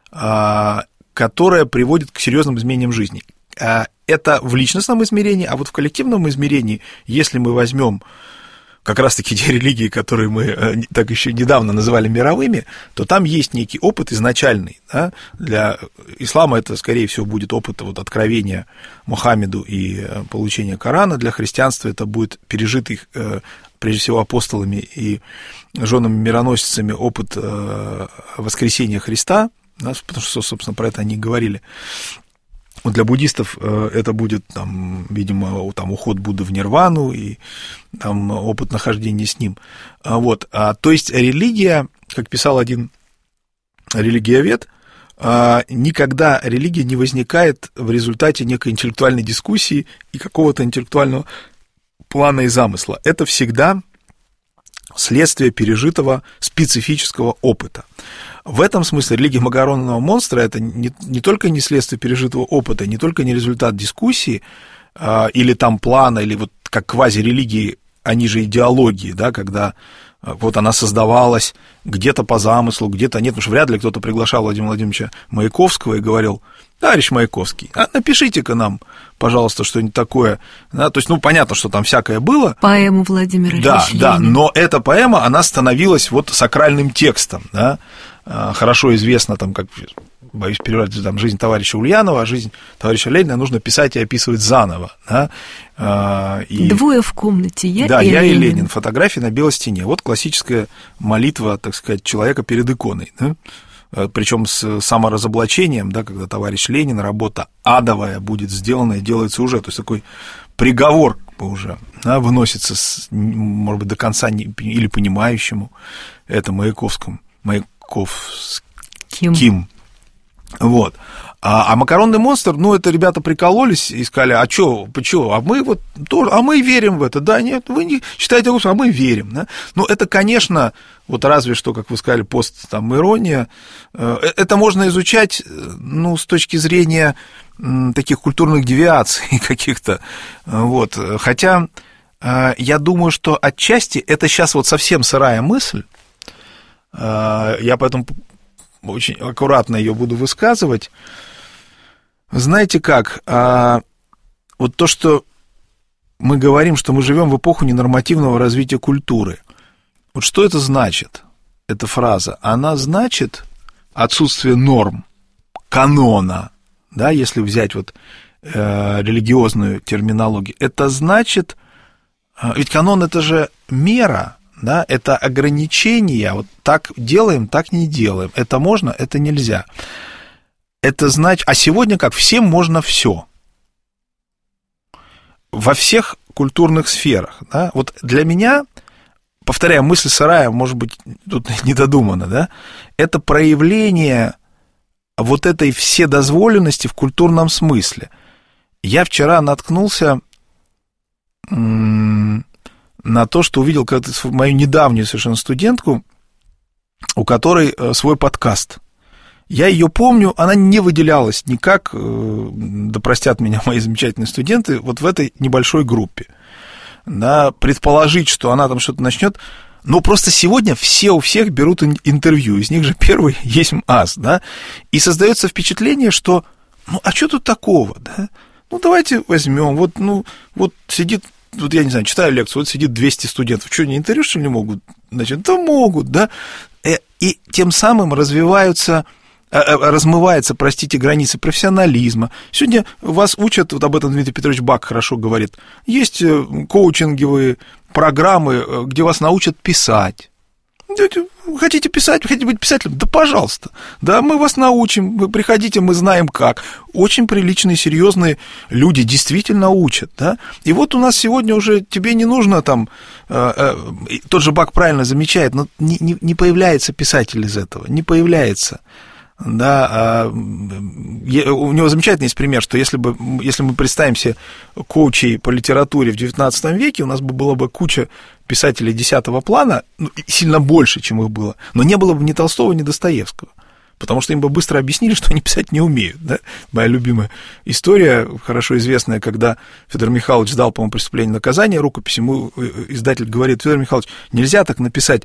которая приводит к серьезным изменениям жизни. Это в личностном измерении, а вот в коллективном измерении, если мы возьмем как раз-таки те религии, которые мы так еще недавно называли мировыми, то там есть некий опыт изначальный. Да? Для ислама это, скорее всего, будет опыт вот, откровения Мухаммеду и получения Корана. Для христианства это будет пережитый, прежде всего, апостолами и женами-мироносицами опыт воскресения Христа, да? Потому что, собственно, про это они говорили. Вот для буддистов это будет, там, видимо, там, уход Будды в нирвану и там, опыт нахождения с ним. Вот. То есть религия, как писал один религиовед, никогда религия не возникает в результате некой интеллектуальной дискуссии и какого-то интеллектуального плана и замысла. Это всегда следствие пережитого специфического опыта. В этом смысле религия макаронного монстра – это не только не следствие пережитого опыта, не только не результат дискуссии или там плана, или вот как квазирелигии, они же идеологии, да, когда вот она создавалась где-то по замыслу, где-то нет, потому что вряд ли кто-то приглашал Владимира Владимировича Маяковского и говорил: товарищ Маяковский, напишите-ка нам, пожалуйста, что-нибудь такое. Да, то есть, ну, понятно, что там всякое было. Поэму Владимира Ильича Ленина. Да, но эта поэма, она становилась вот сакральным текстом, да. Хорошо известно, там, как, боюсь переврать, там, жизнь товарища Ульянова, а жизнь товарища Ленина нужно писать и описывать заново. Да? Двое в комнате, я да, и я Ленин. И Ленин, фотографии на белой стене. Вот классическая молитва, так сказать, человека перед иконой. Да? Причем с саморазоблачением, да, когда товарищ Ленин, работа адовая будет сделана и делается уже. То есть такой приговор уже, да, выносится, может быть, до конца или понимающему это Маяковскому. Ким. Вот. А макаронный монстр, ну, это ребята прикололись и сказали: а что, а мы вот тоже, а мы верим в это, да, нет, вы не считаете, а мы верим, да. Ну, это, конечно, вот разве что, как вы сказали, ирония, это можно изучать, ну, с точки зрения таких культурных девиаций каких-то, вот, хотя я думаю, что отчасти это сейчас вот совсем сырая мысль. Я поэтому очень аккуратно ее буду высказывать. Знаете как, вот то, что мы говорим, что мы живем в эпоху ненормативного развития культуры, вот что это значит, эта фраза? Она значит отсутствие норм, канона, да, если взять вот религиозную терминологию, это значит, ведь канон – это же мера, да, это ограничения, вот так делаем, так не делаем, это можно, это нельзя. Это значит, а сегодня как, всем можно все. Во всех культурных сферах, да, вот для меня повторяю, мысль сырая, может быть, тут недодумана, да, это проявление вот этой вседозволенности в культурном смысле. Я вчера наткнулся на то, что увидел как-то мою недавнюю совершенно студентку, у которой свой подкаст. Я ее помню, она не выделялась никак, да простят меня мои замечательные студенты, вот в этой небольшой группе. Да, предположить, что она там что-то начнет, но просто сегодня все у всех берут интервью, из них же первый есть ас, да, и создается впечатление, что, ну, а что тут такого, да, ну, давайте возьмем, вот сидит, вот я не знаю, читаю лекцию, вот сидит 200 студентов, что, не интервью, что ли, не могут? Значит, да могут, да, и тем самым размываются, простите, границы профессионализма. Сегодня вас учат, вот об этом Дмитрий Петрович Бак хорошо говорит, есть коучинговые программы, где вас научат писать. Хотите писать, хотите быть писателем? Да, пожалуйста. Да, мы вас научим, вы приходите, мы знаем как. Очень приличные, серьезные люди действительно учат, да. И вот у нас сегодня уже тебе не нужно там, тот же Бак правильно замечает, но не появляется писатель из этого, не появляется. Да, у него замечательный есть пример, что если мы представим себе коучей по литературе в XIX веке, у нас была бы куча писателей 10-го плана, сильно больше, чем их было, но не было бы ни Толстого, ни Достоевского, потому что им бы быстро объяснили, что они писать не умеют. Да? Моя любимая история, хорошо известная, когда Федор Михайлович сдал, по-моему, «Преступление и наказание», рукопись, ему издатель говорит: Федор Михайлович, нельзя так написать,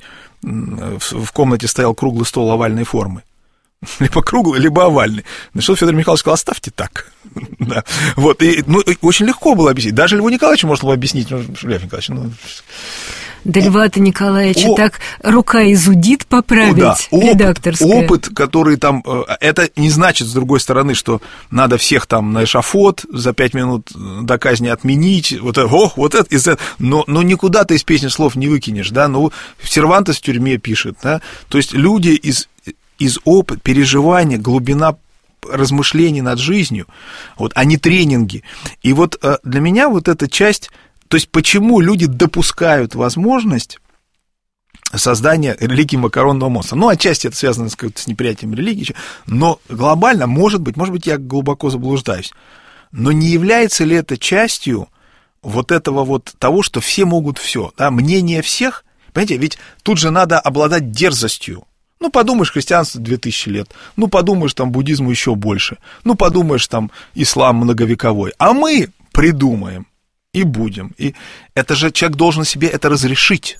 в комнате стоял круглый стол овальной формы. Либо круглый, либо овальный. На что Федор Михайлович сказал: оставьте так. Да. Вот. И, очень легко было объяснить. Даже Льву Николаевичу можно было объяснить. Лев Николаевич, Да Льва-то Николаевича так рука изудит поправить, редакторская. Опыт, который там... Это не значит, с другой стороны, что надо всех там на эшафот за 5 минут до казни отменить. Вот это. Но никуда ты из песни слов не выкинешь. Да? Ну, Сервантес в тюрьме пишет. Да? То есть люди из опыта, переживания, глубина размышлений над жизнью, вот, а не тренинги. И вот для меня вот эта часть, то есть почему люди допускают возможность создания религии макаронного монстра. Ну, отчасти это связано с неприятием религии, но глобально, может быть, я глубоко заблуждаюсь, но не является ли это частью вот этого вот того, что все могут все, да, мнение всех, понимаете, ведь тут же надо обладать дерзостью. Ну, подумаешь, христианство 2000 лет, ну, подумаешь, там, буддизму еще больше, ну, подумаешь, там, ислам многовековой, а мы придумаем и будем. И это же человек должен себе это разрешить.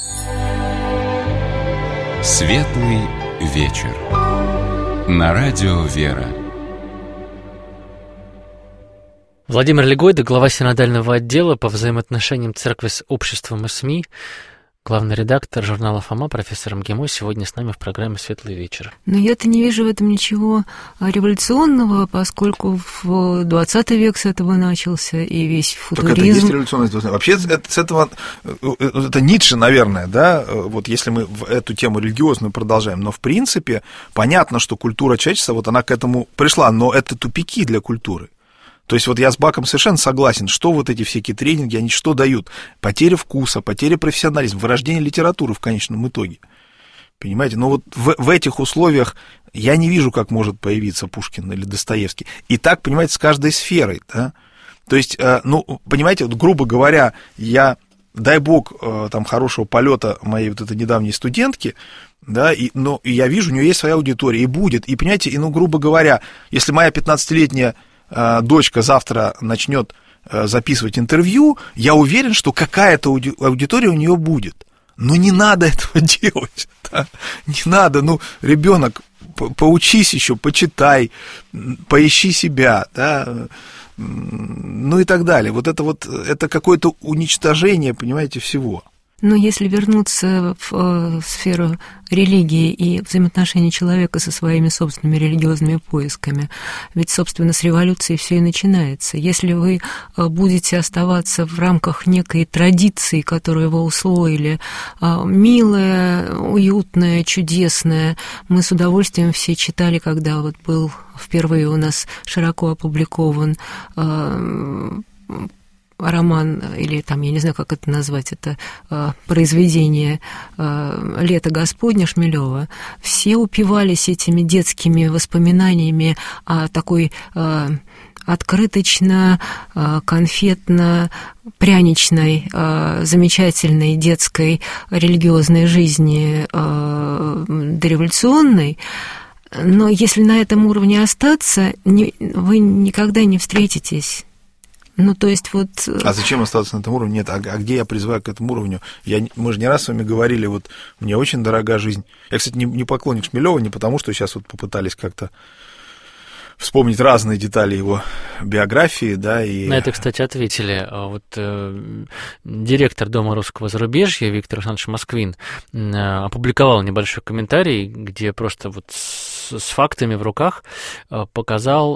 Светлый вечер. На радио «Вера». Владимир Легойда, глава синодального отдела по взаимоотношениям церкви с обществом и СМИ, главный редактор журнала «Фома», профессор МГИМО, сегодня с нами в программе «Светлый вечер». Но я-то не вижу в этом ничего революционного, поскольку в 20 век с этого начался, и весь футуризм... Так это есть революционность. Вообще, с этого... Это Ницше, наверное, да, вот если мы эту тему религиозную продолжаем, но в принципе понятно, что культура человечества, вот она к этому пришла, но это тупики для культуры. То есть вот я с Баком совершенно согласен, что вот эти всякие тренинги, они что дают? Потеря вкуса, потеря профессионализма, вырождение литературы в конечном итоге. Понимаете? Но вот в этих условиях я не вижу, как может появиться Пушкин или Достоевский. И так, понимаете, с каждой сферой, да? То есть, ну, понимаете, вот, грубо говоря, дай бог, там, хорошего полета моей вот этой недавней студентки, да, и я вижу, у нее есть своя аудитория, и будет, и, понимаете, грубо говоря, если моя 15-летняя дочка завтра начнет записывать интервью, я уверен, что какая-то аудитория у нее будет. Но не надо этого делать. Да? Не надо. Ну, ребенок, поучись еще, почитай, поищи себя, да, ну и так далее. Вот это какое-то уничтожение, понимаете, всего. Но если вернуться в сферу религии и взаимоотношений человека со своими собственными религиозными поисками, ведь, собственно, с революцией все и начинается. Если вы будете оставаться в рамках некой традиции, которую вы усвоили, милая, уютная, чудесная, мы с удовольствием все читали, когда вот был впервые у нас широко опубликован роман, или там, я не знаю, как это назвать, это произведение «Лето Господня» Шмелева, все упивались этими детскими воспоминаниями о такой открыточно, конфетно, пряничной, замечательной детской религиозной жизни дореволюционной. Но если на этом уровне остаться, вы никогда не встретитесь. Ну, то есть вот... А зачем остаться на этом уровне? Нет, а где я призываю к этому уровню? Мы же не раз с вами говорили, вот мне очень дорога жизнь. Я, кстати, не поклонник Шмелева, не потому, что сейчас вот попытались как-то вспомнить разные детали его биографии, да, и... На это, кстати, ответили. Вот директор Дома русского зарубежья Виктор Александрович Москвин опубликовал небольшой комментарий, где просто вот с фактами в руках показал,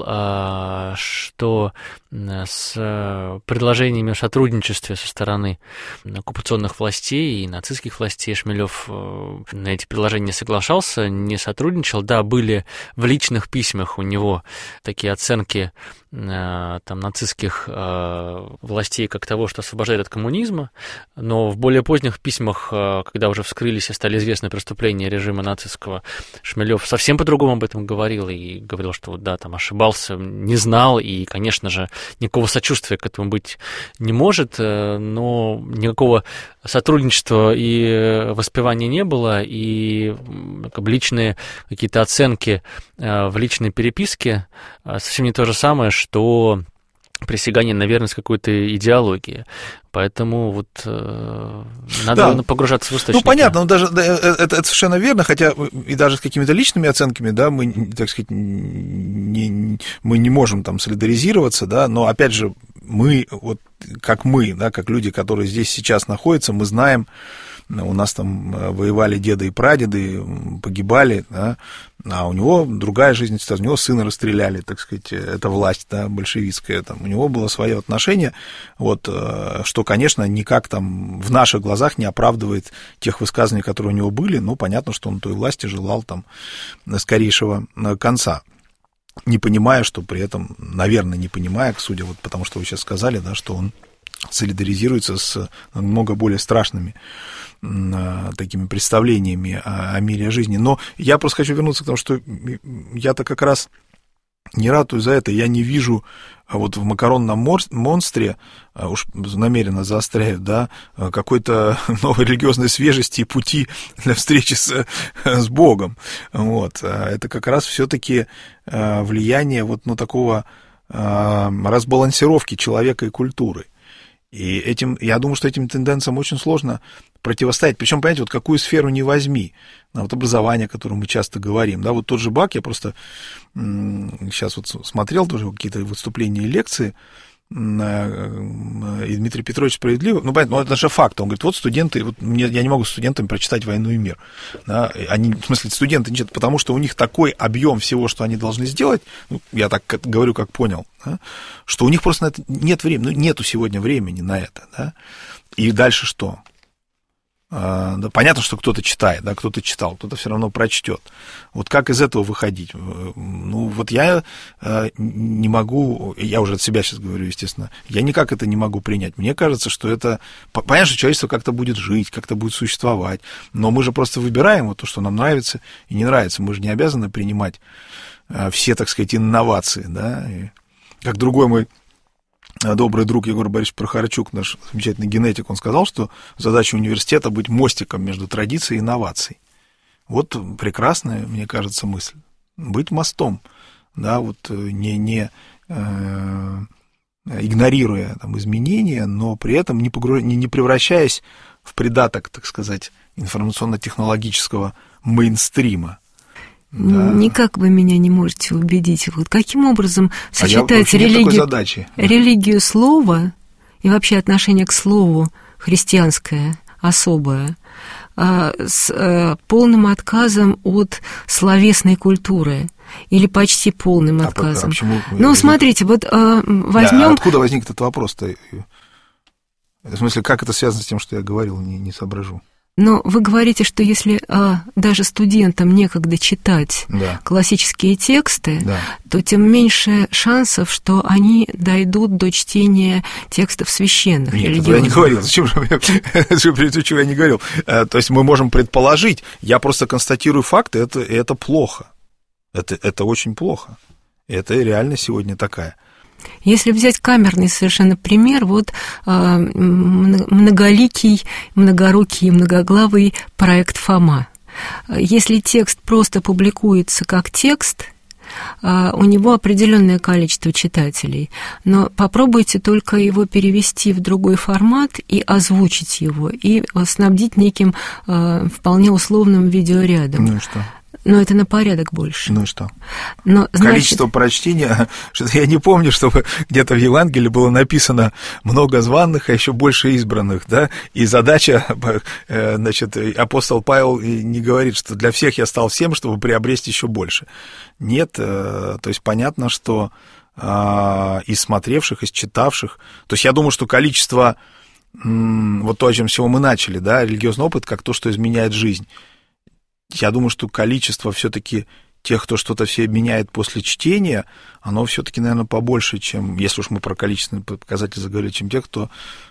что с предложениями о сотрудничестве со стороны оккупационных властей и нацистских властей Шмелев на эти предложения не соглашался, не сотрудничал. Да, были в личных письмах у него такие оценки там, нацистских властей как того, что освобождает от коммунизма, но в более поздних письмах, когда уже вскрылись и стали известны преступления режима нацистского, Шмелев совсем по-другому об этом говорил, и говорил, что вот, да, там ошибался, не знал, и, конечно же, никакого сочувствия к этому быть не может, но никакого сотрудничества и воспевания не было, и как бы личные какие-то оценки в личной переписке совсем не то же самое, что присягание на верность какой-то идеологии. Поэтому вот надо погружаться в источники. Ну, понятно, но даже это совершенно верно, хотя и даже с какими-то личными оценками, да, мы, так сказать, мы не можем там солидаризироваться, да, но, опять же, мы, да, как люди, которые здесь сейчас находятся, мы знаем, у нас там воевали деды и прадеды, погибали, да, а у него другая жизнь, у него сына расстреляли, так сказать, это власть, да, большевистская, там, у него было свое отношение, вот, что, конечно, никак там в наших глазах не оправдывает тех высказываний, которые у него были, но понятно, что он той власти желал там скорейшего конца. Не понимая, что при этом, наверное, не понимая, судя вот потому, что вы сейчас сказали, да, что он солидаризируется с намного более страшными такими представлениями о мире, о жизни. Но я просто хочу вернуться к тому, что я-то как раз не ратую за это. Я не вижу вот в макаронном монстре, уж намеренно заостряю, да, какой-то новой религиозной свежести и пути для встречи с Богом. Вот. Это как раз все-таки влияние вот, ну, такого разбалансировки человека и культуры. И я думаю, что этим тенденциям очень сложно противостоять. Причем, понимаете, вот какую сферу ни возьми, вот образование, о котором мы часто говорим, да, вот тот же Бак, я просто сейчас вот смотрел тоже какие-то выступления и лекции, и Дмитрий Петрович справедливо, ну, понятно, это же факт, он говорит, вот студенты, вот я не могу с студентами прочитать «Войну и мир», да, они, в смысле, студенты не читают, потому что у них такой объем всего, что они должны сделать, ну, я так говорю, как понял, да, что у них просто на это нет времени, ну, нету сегодня времени на это, да, и дальше что? Да, понятно, что кто-то читает, да, кто-то читал, кто-то все равно прочтет. Вот как из этого выходить? Ну, вот я не могу, я уже от себя сейчас говорю, естественно, я никак это не могу принять. Мне кажется, что это... Понятно, что человечество как-то будет жить, как-то будет существовать, но мы же просто выбираем вот то, что нам нравится и не нравится. Мы же не обязаны принимать все, так сказать, инновации, да. И как другой мой добрый друг Егор Борисович Прохорчук, наш замечательный генетик, он сказал, что задача университета — быть мостиком между традицией и инновацией. Вот прекрасная, мне кажется, мысль. Быть мостом, да, вот не игнорируя там изменения, но при этом не превращаясь в придаток, так сказать, информационно-технологического мейнстрима. Да. Никак вы меня не можете убедить. Вот каким образом сочетается религию слова и вообще отношение к слову христианское, особое, с полным отказом от словесной культуры или почти полным отказом? Ну, смотрите, вот возьмем... Откуда возник этот вопрос-то? В смысле, как это связано с тем, что я говорил, не соображу. Но вы говорите, что если даже студентам некогда читать классические тексты, то тем меньше шансов, что они дойдут до чтения текстов священных. Нет, я не говорил. Зачем же я не говорил? То есть мы можем предположить, я просто констатирую факты, это плохо. Это очень плохо. Это реально сегодня такая. Если взять камерный совершенно пример, вот многоликий, многорукий, многоглавый проект «Фома». Если текст просто публикуется как текст, у него определенное количество читателей, но попробуйте только его перевести в другой формат и озвучить его, и снабдить неким вполне условным видеорядом. Ну и что? Но это на порядок больше. Ну и что? Но, количество прочтения, что-то я не помню, чтобы где-то в Евангелии было написано много званых, а еще больше избранных, да, и задача, значит, апостол Павел не говорит, что для всех я стал всем, чтобы приобрести еще больше. Нет, то есть понятно, что из смотревших, из читавших, то есть я думаю, что количество, вот то, о чем всего мы начали, да, религиозный опыт, как то, что изменяет жизнь. Я думаю, что количество все-таки тех, кто что-то все меняет после чтения, оно все-таки, наверное, побольше, чем, если уж мы про количественные показатели заговорили, чем тех, кто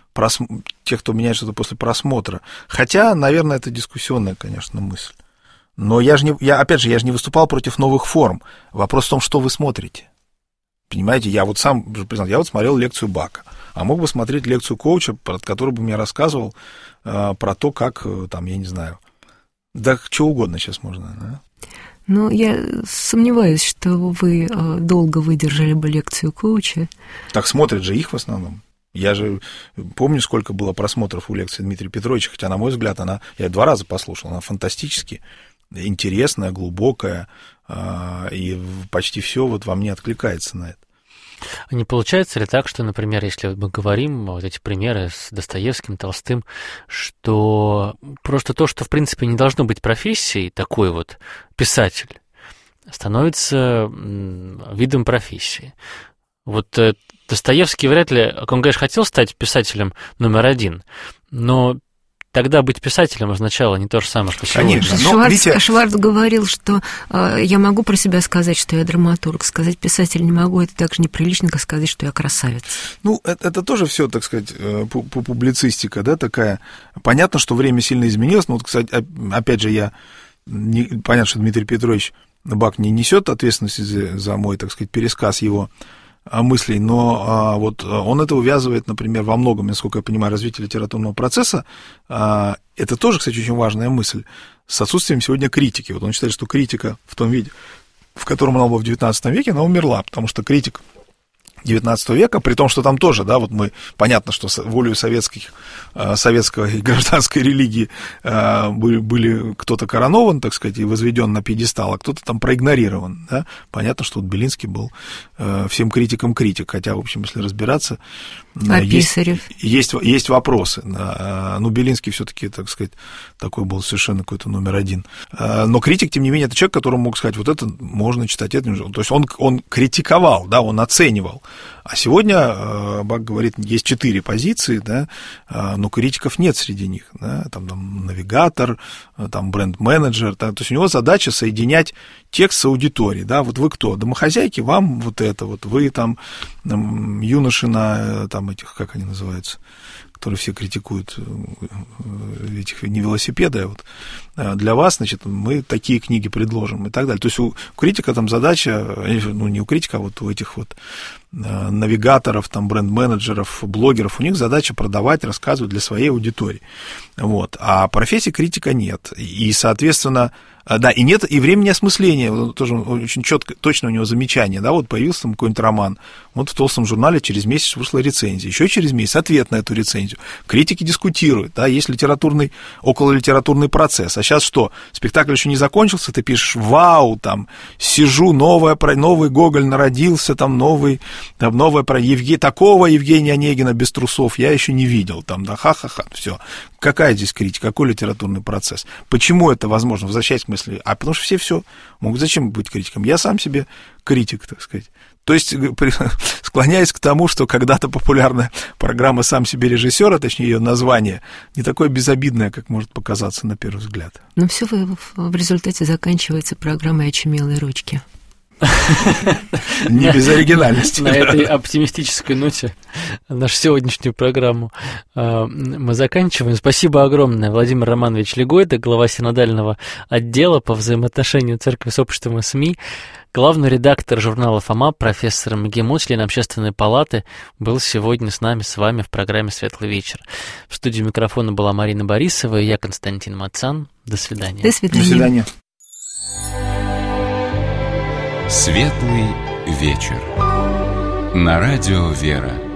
меняет что-то после просмотра. Хотя, наверное, это дискуссионная, конечно, мысль. Но я же не выступал против новых форм. Вопрос в том, что вы смотрите. Понимаете, я вот сам признал, я вот смотрел лекцию Бака, а мог бы смотреть лекцию коуча, который бы мне рассказывал про то, как, там, я не знаю, да, что угодно сейчас можно, да? Ну, я сомневаюсь, что вы долго выдержали бы лекцию коуча. Так смотрят же их в основном. Я же помню, сколько было просмотров у лекции Дмитрия Петровича, хотя, на мой взгляд, я 2 раза послушал, она фантастически интересная, глубокая, и почти все вот во мне откликается на это. А не получается ли так, что, например, если мы говорим, вот эти примеры с Достоевским, Толстым, что просто то, что, в принципе, не должно быть профессией, такой вот писатель, становится видом профессии? Вот Достоевский вряд ли, он, конечно, хотел стать писателем номер 1, но тогда быть писателем означало не то же самое, что сегодня. Конечно. Шварц говорил, что я могу про себя сказать, что я драматург. Сказать писатель не могу, это так же неприлично, как сказать, что я красавец. Ну, это тоже все, так сказать, публицистика, да, такая. Понятно, что время сильно изменилось, но вот, кстати, опять же, понятно, что Дмитрий Петрович Бак не несет ответственности за мой, так сказать, пересказ его мыслей, но вот он это увязывает, например, во многом, насколько я понимаю, развитие литературного процесса. Это тоже, кстати, очень важная мысль, с отсутствием сегодня критики. Вот он считает, что критика в том виде, в котором она была в XIX веке, она умерла, потому что критик XIX века, при том, что там тоже, да, вот понятно, что волею советской и гражданской религии были кто-то коронован, так сказать, и возведен на пьедестал, а кто-то там проигнорирован, да. Понятно, что вот Белинский был всем критиком критик, хотя, в общем, если разбираться, есть вопросы. Ну, Белинский все-таки, так сказать, такой был совершенно какой-то номер 1. Но критик, тем не менее, это человек, которому мог сказать, вот это можно читать, это не можно. То есть он критиковал, да, он оценивал. А сегодня Бак говорит, есть 4 позиции, да, но критиков нет среди них, да, там навигатор, там бренд-менеджер, то есть у него задача соединять текст с аудиторией, да, вот вы кто, домохозяйки, вам вот это, вот вы там юноши на, там этих, как они называются, которые все критикуют, этих не велосипеды, а вот для вас, значит, мы такие книги предложим и так далее. То есть у критика там задача, ну, не у критика, а вот у этих вот навигаторов, там, бренд-менеджеров, блогеров, у них задача продавать, рассказывать для своей аудитории. Вот. А профессии критика нет. И, соответственно, да, и нет, и времени осмысления, тоже очень четко, точно у него замечание, да, вот появился там какой-нибудь роман, вот в толстом журнале через месяц вышла рецензия, еще через месяц ответ на эту рецензию. Критики дискутируют, да, есть окололитературный процесс. А сейчас что, спектакль еще не закончился, ты пишешь, вау, там, сижу, новый Гоголь народился, там, новое про такого Евгения Онегина без трусов я еще не видел, там, да, ха-ха-ха, все. Какая здесь критика, какой литературный процесс? Почему это возможно? Возвращаясь к смысле? А потому что все могут. Зачем быть критиком? Я сам себе критик, так сказать. То есть, склоняясь к тому, что когда-то популярная программа «Сам себе режиссер», а точнее ее название, не такое безобидное, как может показаться на первый взгляд. Но все в результате заканчивается программой «Очумелые ручки». Не без оригинальности. На этой оптимистической ноте нашу сегодняшнюю программу мы заканчиваем. Спасибо огромное, Владимир Романович Легойда, глава синодального отдела по взаимоотношению церкви с обществом и СМИ, главный редактор журнала «Фома», профессор МГИМО, член Общественной палаты, был сегодня с вами в программе «Светлый вечер». В студии микрофона была Марина Борисова и я, Константин Мацан. До свидания. До свидания. До свидания. Светлый вечер. На радио «Вера».